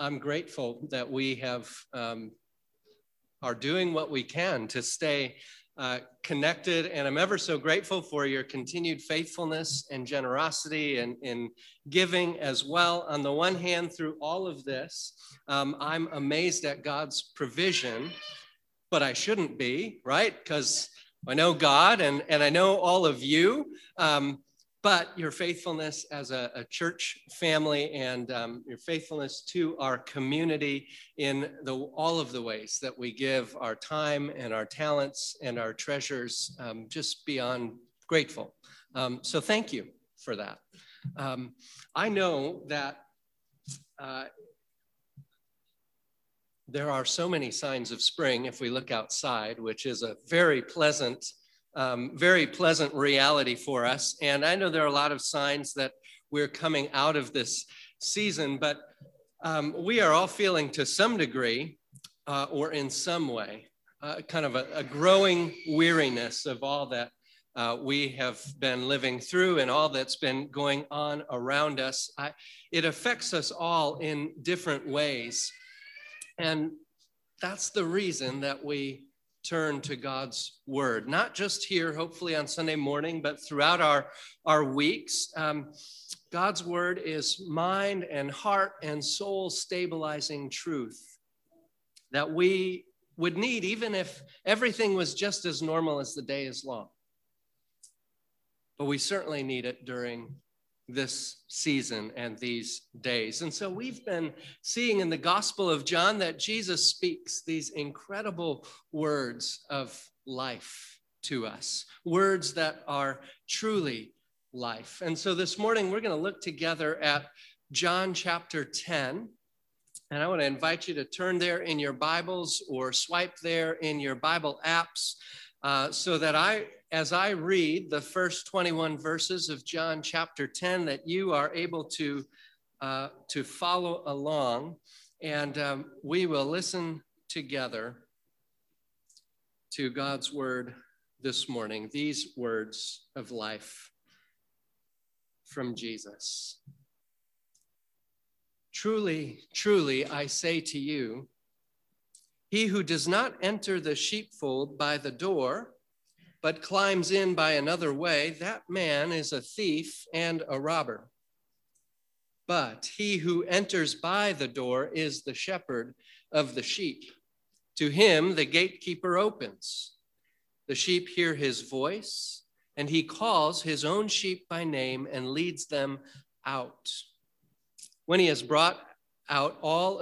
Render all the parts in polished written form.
I'm grateful that we are doing what we can to stay connected, and I'm ever so grateful for your continued faithfulness and generosity and in giving as well. On the one hand, through all of this, I'm amazed at God's provision, but I shouldn't be, right? Because I know God and I know all of you. But your faithfulness as a church family and your faithfulness to our community in all of the ways that we give our time and our talents and our treasures, just beyond grateful. So thank you for that. I know that there are so many signs of spring if we look outside, which is a very pleasant reality for us. And I know there are a lot of signs that we're coming out of this season, but we are all feeling to some degree or in some way kind of a growing weariness of all that we have been living through and all that's been going on around us. It affects us all in different ways. And that's the reason that we turn to God's word, not just here, hopefully on Sunday morning, but throughout our weeks. God's word is mind and heart and soul stabilizing truth that we would need even if everything was just as normal as the day is long. But we certainly need it during this season and these days. And so we've been seeing in the Gospel of John that Jesus speaks these incredible words of life to us, words that are truly life. And so this morning we're going to look together at John chapter 10. And I want to invite you to turn there in your Bibles or swipe there in your Bible apps so that as I read the first 21 verses of John chapter 10, that you are able to follow along, and we will listen together to God's word this morning, these words of life from Jesus. Truly, truly, I say to you, he who does not enter the sheepfold by the door, but climbs in by another way, that man is a thief and a robber. But he who enters by the door is the shepherd of the sheep. To him the gatekeeper opens. The sheep hear his voice, and he calls his own sheep by name and leads them out. When he has brought out all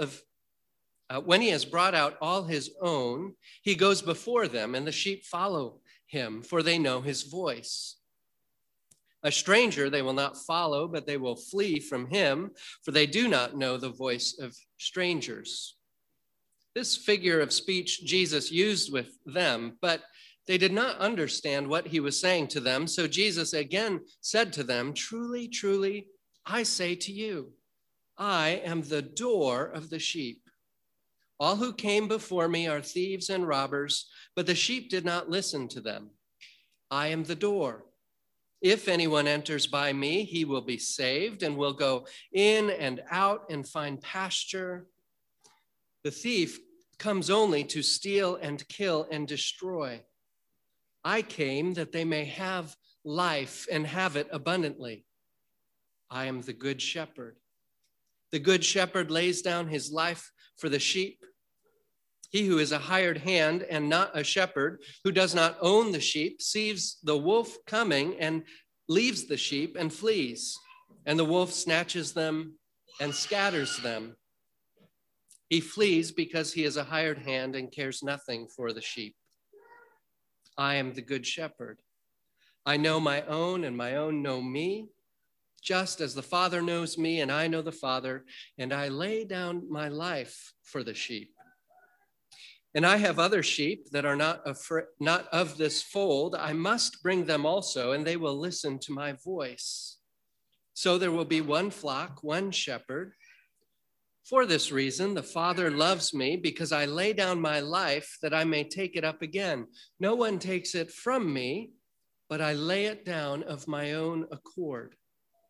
his own, he goes before them, and the sheep follow him, for they know his voice. A stranger they will not follow, but they will flee from him, for they do not know the voice of strangers. This figure of speech Jesus used with them, but they did not understand what he was saying to them. So Jesus again said to them, truly, truly, I say to you, I am the door of the sheep. All who came before me are thieves and robbers, but the sheep did not listen to them. I am the door. If anyone enters by me, he will be saved and will go in and out and find pasture. The thief comes only to steal and kill and destroy. I came that they may have life and have it abundantly. I am the good shepherd. The good shepherd lays down his life for the sheep. He who is a hired hand and not a shepherd, who does not own the sheep, sees the wolf coming and leaves the sheep and flees, and the wolf snatches them and scatters them. He flees because he is a hired hand and cares nothing for the sheep. I am the good shepherd. I know my own, and my own know me, just as the Father knows me, and I know the Father, and I lay down my life for the sheep. And I have other sheep that are not of this fold. I must bring them also, and they will listen to my voice. So there will be one flock, one shepherd. For this reason, the Father loves me, because I lay down my life that I may take it up again. No one takes it from me, but I lay it down of my own accord.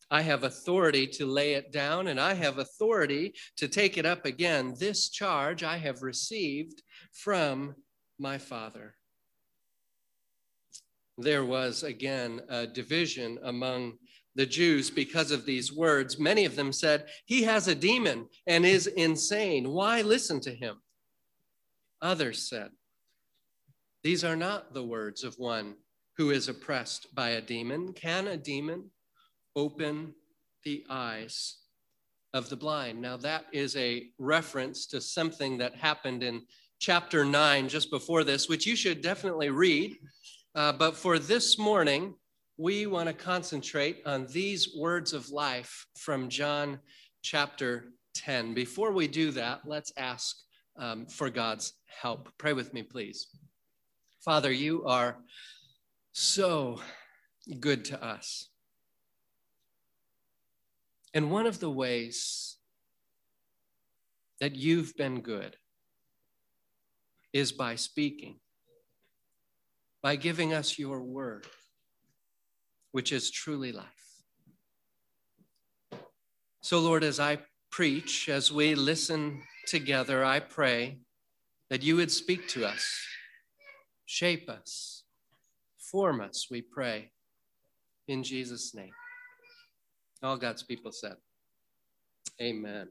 I have authority to lay it down, and I have authority to take it up again. This charge I have received from my Father. There was again a division among the Jews because of these words. Many of them said, he has a demon and is insane. Why listen to him? Others said, these are not the words of one who is oppressed by a demon. Can a demon open the eyes of the blind? Now that is a reference to something that happened in chapter 9 just before this, which you should definitely read. But for this morning, we want to concentrate on these words of life from John chapter 10. Before we do that, let's ask for God's help. Pray with me, please. Father, you are so good to us. And one of the ways that you've been good is by speaking, by giving us your word, which is truly life. So, Lord, as I preach, as we listen together, I pray that you would speak to us, shape us, form us, we pray, in Jesus' name. All God's people said, amen.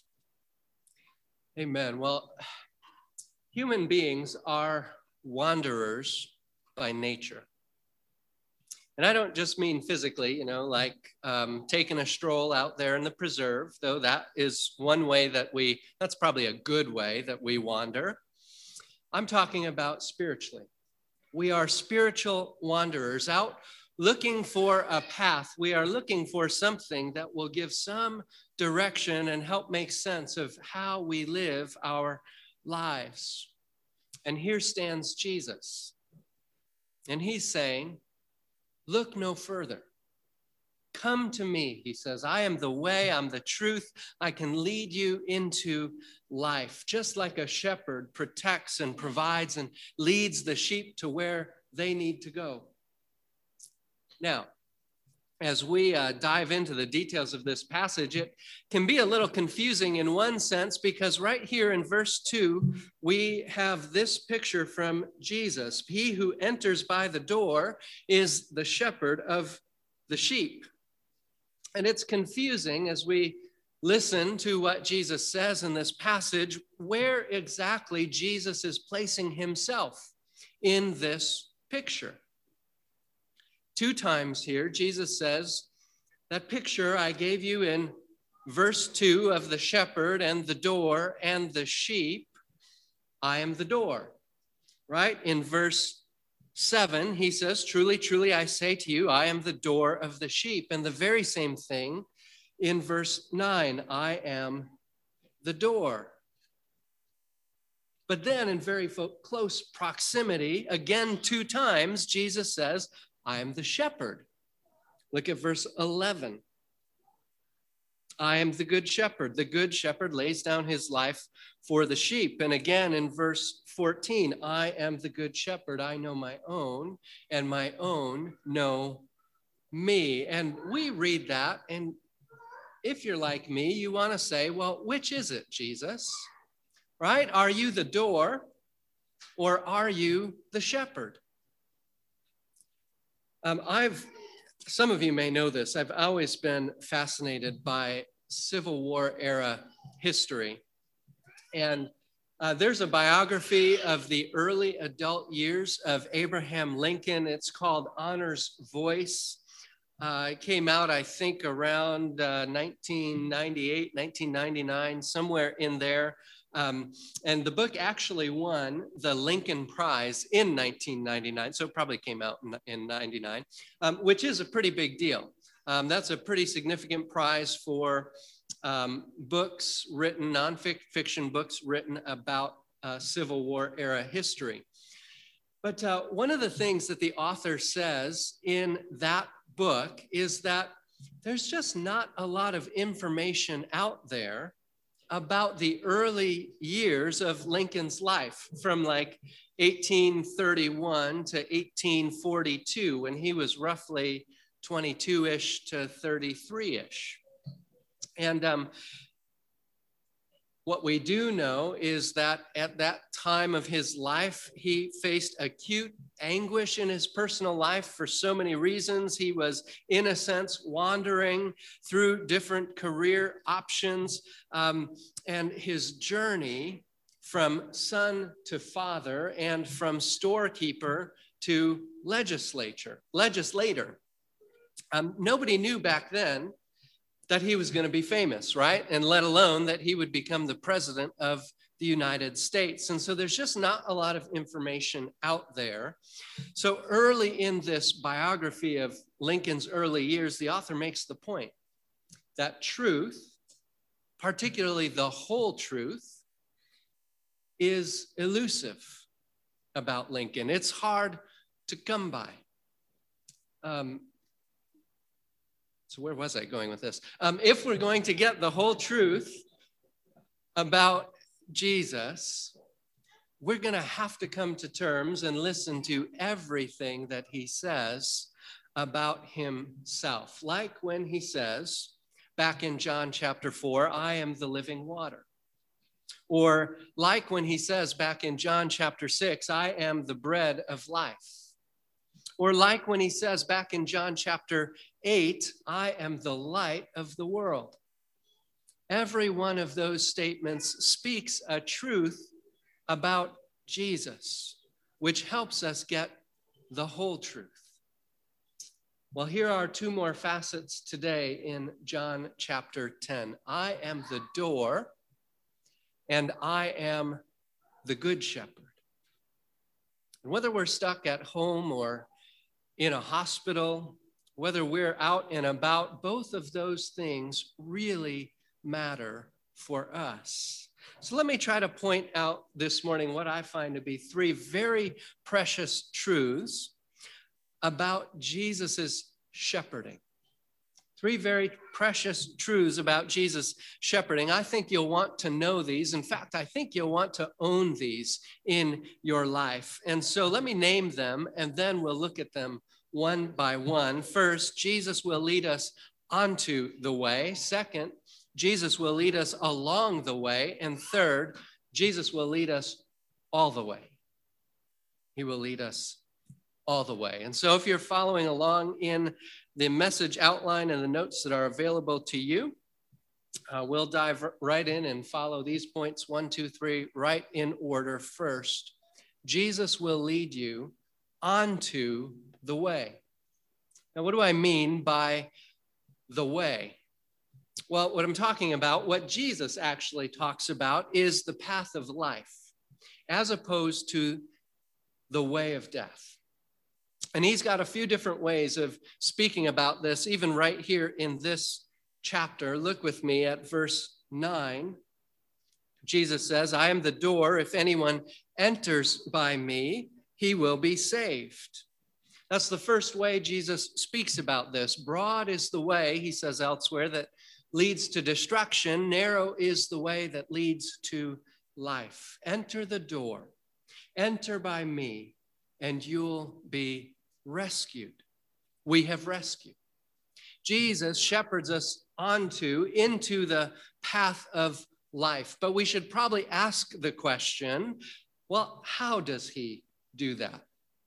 Amen. Well, human beings are wanderers by nature. And I don't just mean physically, like taking a stroll out there in the preserve, though that is one way that's probably a good way that we wander. I'm talking about spiritually. We are spiritual wanderers out looking for a path. We are looking for something that will give some direction and help make sense of how we live our lives. And here stands Jesus. And he's saying, look no further. Come to me, he says. I am the way, I'm the truth. I can lead you into life. Just like a shepherd protects and provides and leads the sheep to where they need to go. Now, as we dive into the details of this passage, it can be a little confusing in one sense because right here in verse 2, we have this picture from Jesus. He who enters by the door is the shepherd of the sheep. And it's confusing as we listen to what Jesus says in this passage, where exactly Jesus is placing himself in this picture. 2 times here, Jesus says, that picture I gave you in verse 2 of the shepherd and the door and the sheep, I am the door, right? In verse 7, he says, truly, truly, I say to you, I am the door of the sheep. And the very same thing in verse 9, I am the door. But then in very close proximity, again 2 times, Jesus says, I am the shepherd. Look at verse 11. I am the good shepherd. The good shepherd lays down his life for the sheep. And again in verse 14, I am the good shepherd. I know my own, and my own know me. And we read that, and if you're like me, you want to say, well, which is it, Jesus? Right? Are you the door, or are you the shepherd? Some of you may know this. I've always been fascinated by Civil War era history. And there's a biography of the early adult years of Abraham Lincoln. It's called Honor's Voice. It came out, I think, around 1998, 1999, somewhere in there. And the book actually won the Lincoln Prize in 1999, so it probably came out in 99, which is a pretty big deal. That's a pretty significant prize for books written, nonfiction books written about Civil War era history. But one of the things that the author says in that book is that there's just not a lot of information out there about the early years of Lincoln's life from like 1831 to 1842, when he was roughly 22-ish to 33-ish. And what we do know is that at that time of his life, he faced acute anguish in his personal life for so many reasons. He was, in a sense, wandering through different career options, and his journey from son to father and from storekeeper to legislator. Nobody knew back then that he was going to be famous, right? And let alone that he would become the president of the United States. And so there's just not a lot of information out there. So early in this biography of Lincoln's early years, the author makes the point that truth, particularly the whole truth, is elusive about Lincoln. It's hard to come by. So where was I going with this? If we're going to get the whole truth about Jesus, we're going to have to come to terms and listen to everything that he says about himself. Like when he says, back in John chapter 4, I am the living water. Or like when he says back in John chapter 6, I am the bread of life. Or like when he says back in John chapter 8, I am the light of the world. Every one of those statements speaks a truth about Jesus, which helps us get the whole truth. Well, here are two more facets today in John chapter 10. I am the door, and I am the good shepherd. And whether we're stuck at home or in a hospital, whether we're out and about, both of those things really matter for us. So let me try to point out this morning what I find to be three very precious truths about Jesus's shepherding. Three very precious truths about Jesus shepherding. I think you'll want to know these. In fact, I think you'll want to own these in your life. And so let me name them, and then we'll look at them one by one. First, Jesus will lead us onto the way. Second, Jesus will lead us along the way. And third, Jesus will lead us all the way. He will lead us all the way. And so if you're following along in the message outline and the notes that are available to you, we'll dive right in and follow these points, 1, 2, 3, right in order. First, Jesus will lead you onto the way. Now, what do I mean by the way? Well, what I'm talking about, what Jesus actually talks about, is the path of life, as opposed to the way of death. And he's got a few different ways of speaking about this, even right here in this chapter. Look with me at verse 9. Jesus says, I am the door. If anyone enters by me, he will be saved. That's the first way Jesus speaks about this. Broad is the way, he says elsewhere, that leads to destruction. Narrow is the way that leads to life. Enter the door. Enter by me, and you'll be rescued. We have rescued. Jesus shepherds us into the path of life. But we should probably ask the question, well, how does he do that?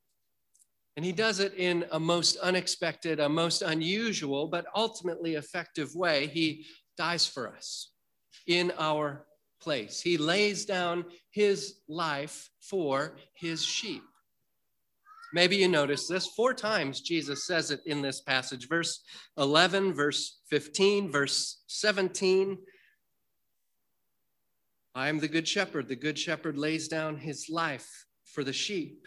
And he does it in a most unexpected, a most unusual, but ultimately effective way. He dies for us in our place. He lays down his life for his sheep. Maybe you notice this. 4 times Jesus says it in this passage. Verse 11, verse 15, verse 17. I am the good shepherd. The good shepherd lays down his life for the sheep.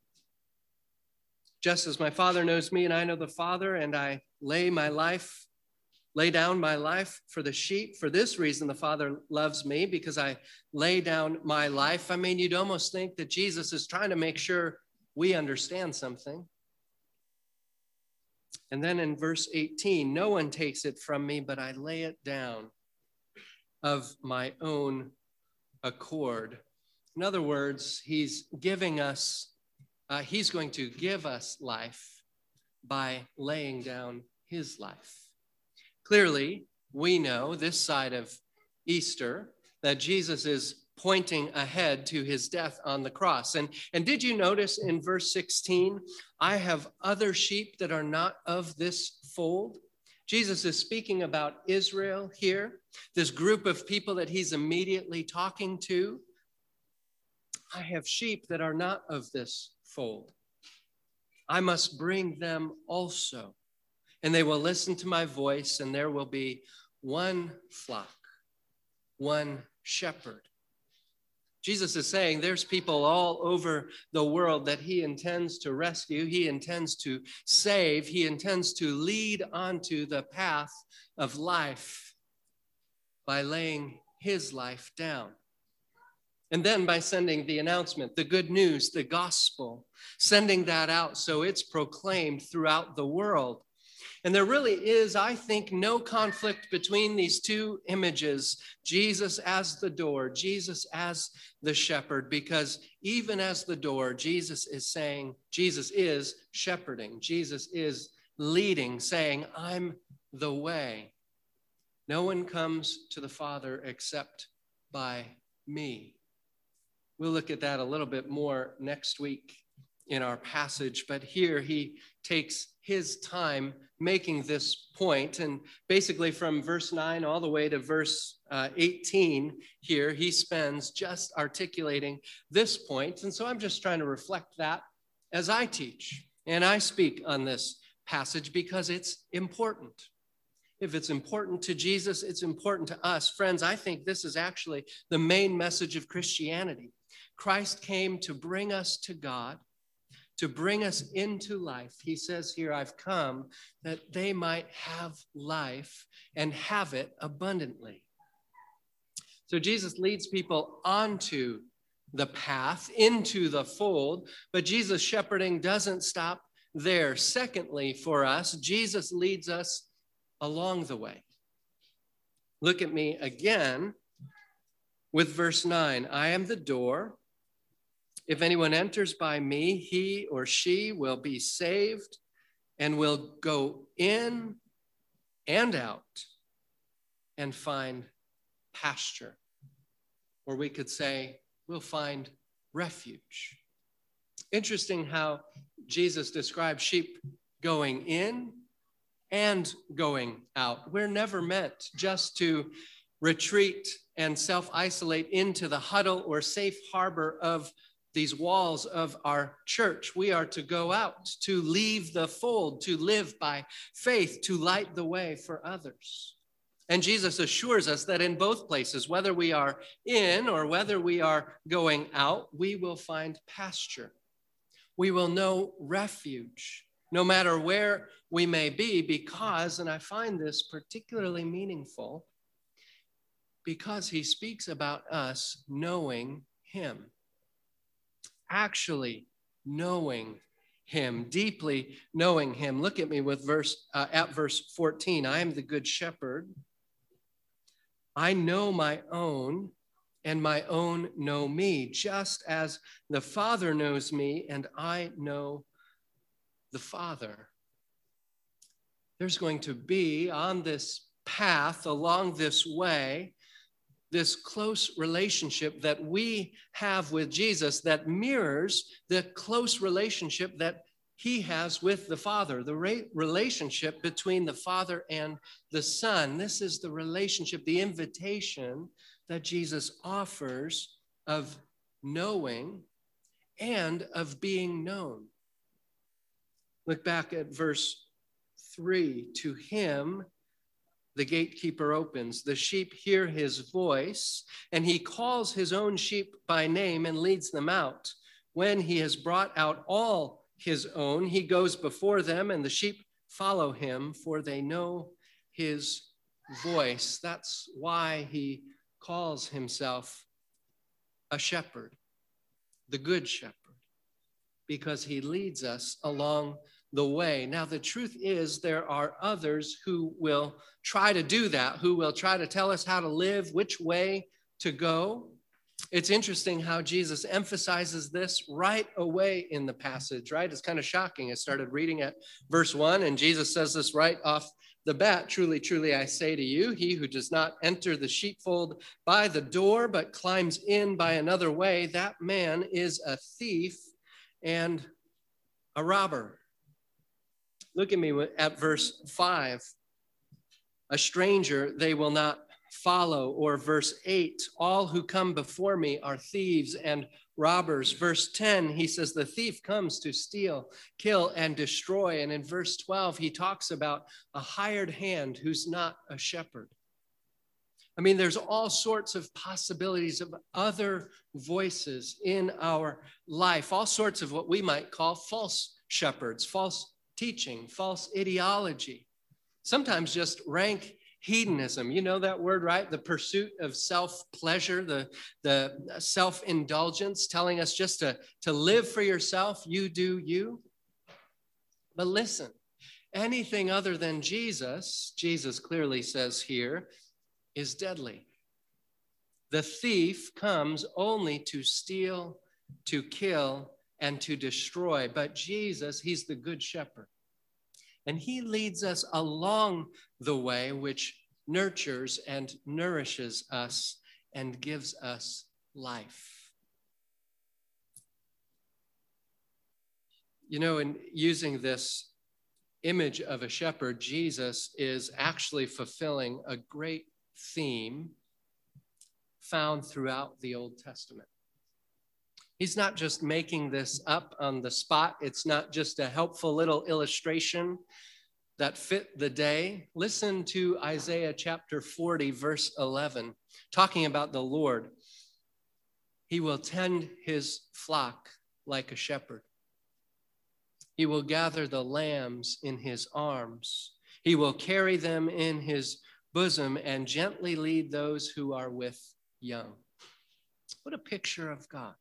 Just as my Father knows me and I know the Father, and I lay down my life for the sheep. For this reason, the Father loves me, because I lay down my life. I mean, you'd almost think that Jesus is trying to make sure we understand something. And then in verse 18, no one takes it from me, but I lay it down of my own accord. In other words, he's going to give us life, by laying down his life. Clearly, we know this side of Easter that Jesus is pointing ahead to his death on the cross. And did you notice in verse 16, I have other sheep that are not of this fold? Jesus is speaking about Israel here, this group of people that he's immediately talking to. I have sheep that are not of this fold. I must bring them also, and they will listen to my voice, and there will be one flock, one shepherd. Jesus is saying there's people all over the world that he intends to rescue, he intends to save, he intends to lead onto the path of life by laying his life down. And then by sending the announcement, the good news, the gospel, sending that out so it's proclaimed throughout the world. And there really is, I think, no conflict between these two images, Jesus as the door, Jesus as the shepherd, because even as the door, Jesus is saying, Jesus is shepherding, Jesus is leading, saying, I'm the way. No one comes to the Father except by me. We'll look at that a little bit more next week in our passage, but here he takes his time making this point, and basically from verse 9 all the way to verse 18 here, he spends just articulating this point. And so I'm just trying to reflect that as I teach and I speak on this passage because it's important. If it's important to Jesus, it's important to us. Friends, I think this is actually the main message of Christianity. Christ came to bring us to God, to bring us into life. He says here, I've come that they might have life and have it abundantly. So Jesus leads people onto the path, into the fold, but Jesus' shepherding doesn't stop there. Secondly, for us, Jesus leads us along the way. Look at me again with verse 9. I am the door. If anyone enters by me, he or she will be saved and will go in and out and find pasture. Or we could say, we'll find refuge. Interesting how Jesus describes sheep going in and going out. We're never meant just to retreat and self-isolate into the huddle or safe harbor of these walls of our church. We are to go out, to leave the fold, to live by faith, to light the way for others. And Jesus assures us that in both places, whether we are in or whether we are going out, we will find pasture. We will know refuge, no matter where we may be, because, and I find this particularly meaningful, because he speaks about us knowing him. Actually knowing him, deeply knowing him. Look at me with verse 14. I am the good shepherd. I know my own, and my own know me, just as the Father knows me, and I know the Father. There's going to be on this path, along this way, this close relationship that we have with Jesus that mirrors the close relationship that he has with the Father, the relationship between the Father and the Son. This is the relationship, the invitation that Jesus offers of knowing and of being known. Look back at verse 3. To him, the gatekeeper opens. The sheep hear his voice, and he calls his own sheep by name and leads them out. When he has brought out all his own, he goes before them, and the sheep follow him, for they know his voice. That's why he calls himself a shepherd, the good shepherd, because he leads us along the way. Now, the truth is there are others who will try to do that, who will try to tell us how to live, which way to go. It's interesting how Jesus emphasizes this right away in the passage, right? It's kind of shocking. I started reading at verse 1, and Jesus says this right off the bat. Truly, truly, I say to you, he who does not enter the sheepfold by the door, but climbs in by another way, that man is a thief and a robber. Look at me at verse 5. A stranger they will not follow. Or verse 8, all who come before me are thieves and robbers. Verse 10, he says, the thief comes to steal, kill, and destroy. And in verse 12, he talks about a hired hand who's not a shepherd. I mean, there's all sorts of possibilities of other voices in our life, all sorts of what we might call false shepherds, false teaching, false ideology, sometimes just rank hedonism. You know that word, right? The pursuit of self-pleasure, the self-indulgence, telling us just to live for yourself, you do you. But listen, anything other than Jesus, Jesus clearly says here, is deadly. The thief comes only to steal, to kill, and to destroy. But Jesus, he's the good shepherd. And he leads us along the way which nurtures and nourishes us and gives us life. You know, in using this image of a shepherd, Jesus is actually fulfilling a great theme found throughout the Old Testament. He's not just making this up on the spot. It's not just a helpful little illustration that fit the day. Listen to Isaiah chapter 40, verse 11, talking about the Lord. He will tend his flock like a shepherd. He will gather the lambs in his arms. He will carry them in his bosom and gently lead those who are with young. What a picture of God.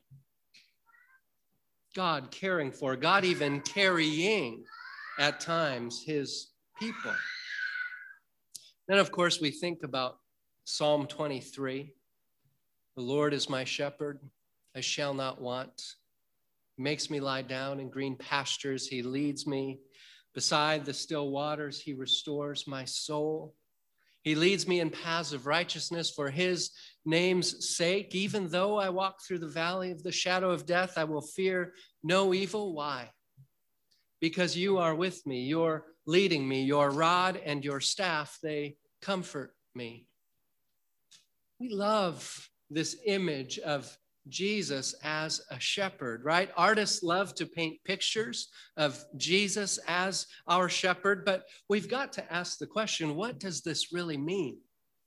God caring for, God even carrying at times his people. Then, of course, we think about Psalm 23. The Lord is my shepherd, I shall not want. He makes me lie down in green pastures. He leads me beside the still waters. He restores my soul. He leads me in paths of righteousness for his name's sake. Even though I walk through the valley of the shadow of death, I will fear no evil. Why? Because you are with me. You're leading me. Your rod and your staff, they comfort me. We love this image of Jesus as a shepherd, right? Artists love to paint pictures of Jesus as our shepherd, but we've got to ask the question, what does this really mean?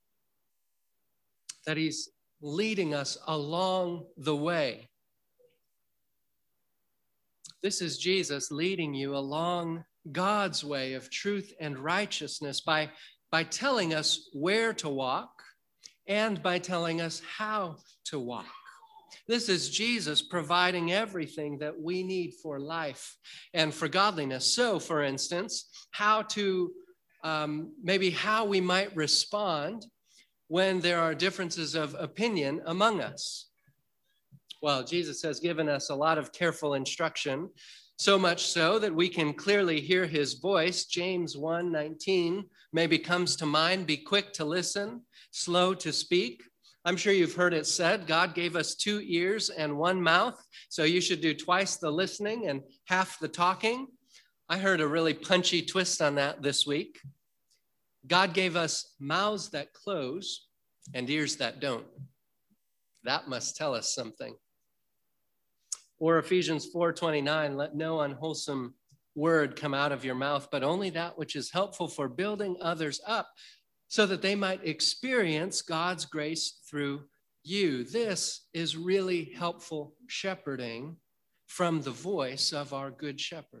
That he's leading us along the way. This is Jesus leading you along God's way of truth and righteousness by telling us where to walk and by telling us how to walk. This is Jesus providing everything that we need for life and for godliness. So, for instance, how we might respond when there are differences of opinion among us. Well, Jesus has given us a lot of careful instruction, so much so that we can clearly hear his voice. James 1:19 maybe comes to mind. Be quick to listen, slow to speak. I'm sure you've heard it said, God gave us 2 ears and 1 mouth, so you should do twice the listening and half the talking. I heard a really punchy twist on that this week. God gave us mouths that close and ears that don't. That must tell us something. Or Ephesians 4:29, let no unwholesome word come out of your mouth, but only that which is helpful for building others up, so that they might experience God's grace through you. This is really helpful shepherding from the voice of our good shepherd.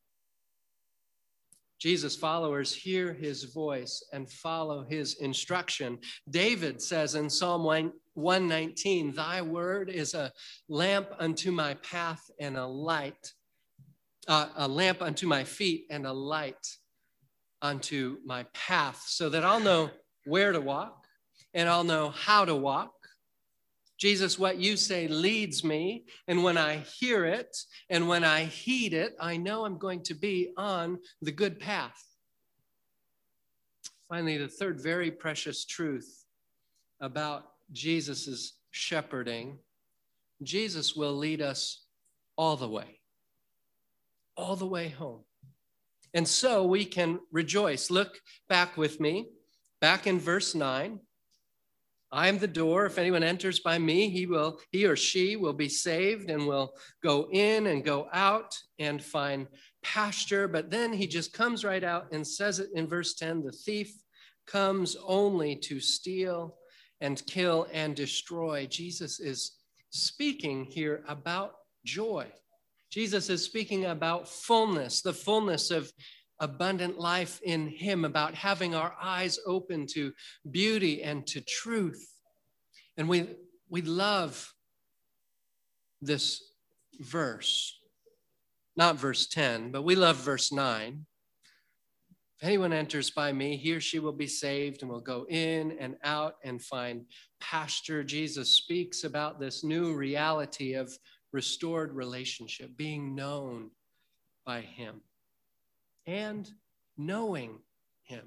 Jesus' followers hear his voice and follow his instruction. David says in Psalm 119, thy word is a lamp unto my path and a lamp unto my feet and a light unto my path, so that I'll know where to walk and I'll know how to walk. Jesus, what you say leads me, and when I hear it and when I heed it, I know I'm going to be on the good path. Finally, the third very precious truth about Jesus's shepherding, Jesus will lead us all the way home. And so we can rejoice. Look back with me, back in verse 9. I am the door. If anyone enters by me, he or she will be saved and will go in and go out and find pasture. But then he just comes right out and says it in verse 10, the thief comes only to steal and kill and destroy. Jesus is speaking here about joy. Jesus is speaking about fullness, the fullness of abundant life in him, about having our eyes open to beauty and to truth. And we love this verse, not verse 10, but we love verse 9. If anyone enters by me, he or she will be saved and will go in and out and find pasture. Jesus speaks about this new reality of restored relationship, being known by him and knowing him.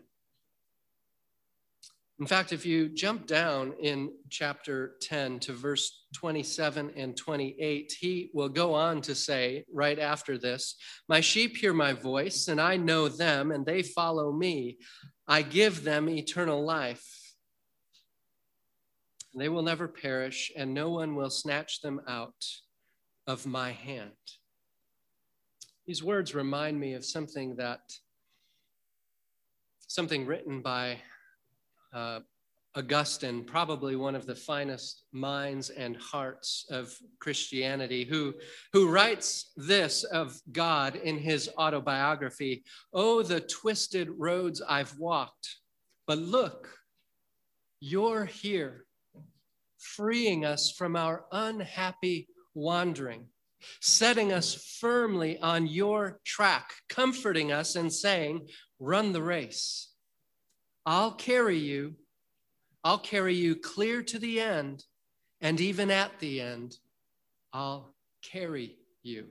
In fact, if you jump down in chapter 10 to verse 27 and 28, he will go on to say right after this, my sheep hear my voice, and I know them, and they follow me. I give them eternal life. They will never perish, and no one will snatch them out of my hand. These words remind me of something written by Augustine, probably one of the finest minds and hearts of Christianity, who writes this of God in his autobiography, "Oh, the twisted roads I've walked, but look, you're here, freeing us from our unhappy wandering, setting us firmly on your track, comforting us and saying, run the race. I'll carry you clear to the end, and even at the end, I'll carry you."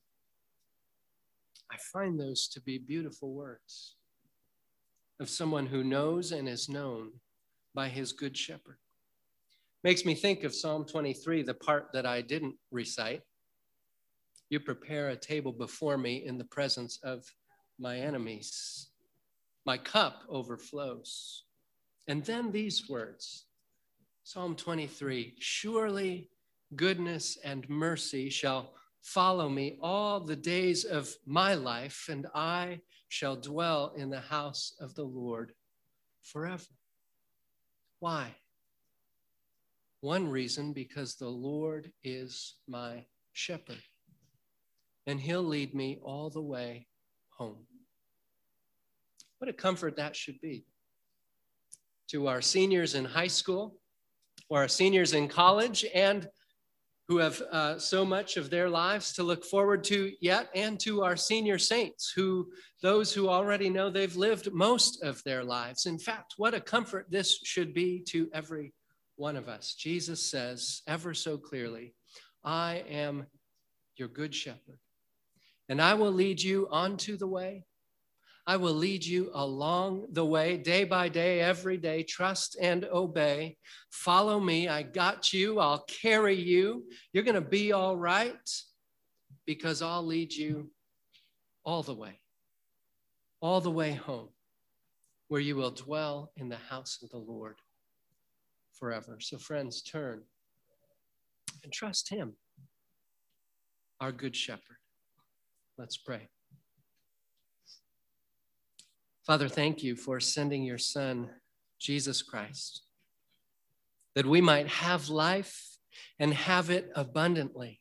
I find those to be beautiful words of someone who knows and is known by his good shepherd. Makes me think of Psalm 23, the part that I didn't recite. You prepare a table before me in the presence of my enemies. My cup overflows. And then these words, Psalm 23, surely goodness and mercy shall follow me all the days of my life, and I shall dwell in the house of the Lord forever. Why? One reason, because the Lord is my shepherd, and he'll lead me all the way home. What a comfort that should be to our seniors in high school, or our seniors in college, and who have so much of their lives to look forward to yet, and to our senior saints, those who already know they've lived most of their lives. In fact, what a comfort this should be to every one of us. Jesus says ever so clearly, I am your good shepherd, and I will lead you onto the way. I will lead you along the way, day by day, every day. Trust and obey. Follow me. I got you. I'll carry you. You're going to be all right, because I'll lead you all the way home, where you will dwell in the house of the Lord forever. So friends, turn and trust him, our good shepherd. Let's pray. Father, thank you for sending your Son, Jesus Christ, that we might have life and have it abundantly.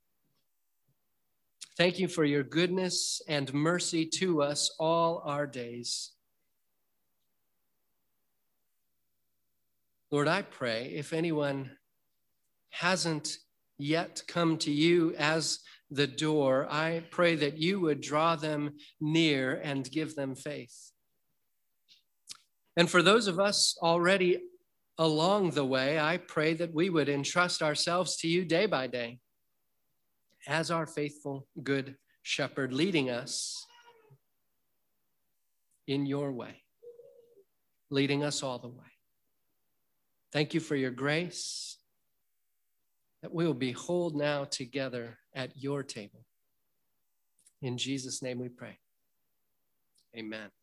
Thank you for your goodness and mercy to us all our days. Lord, I pray if anyone hasn't yet come to you as the door, I pray that you would draw them near and give them faith. And for those of us already along the way, I pray that we would entrust ourselves to you day by day as our faithful, good shepherd, leading us in your way, leading us all the way. Thank you for your grace that we will behold now together at your table. In Jesus' name we pray. Amen.